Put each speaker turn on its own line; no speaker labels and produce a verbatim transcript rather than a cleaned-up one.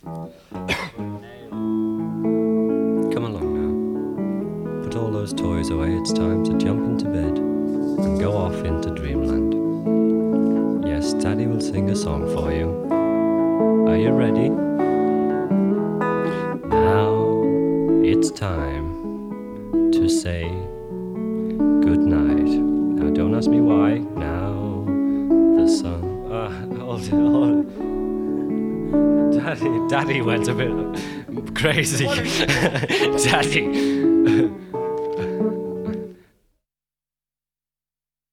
Come along now. Put all those toys away. It's time to jump into bed and go off into dreamland. Yes, Daddy will sing a song for you. Are you ready? Now it's time to say good night. Now don't ask me why. Now the sun. Uh, hold, hold. Daddy, Daddy went a bit crazy. Daddy.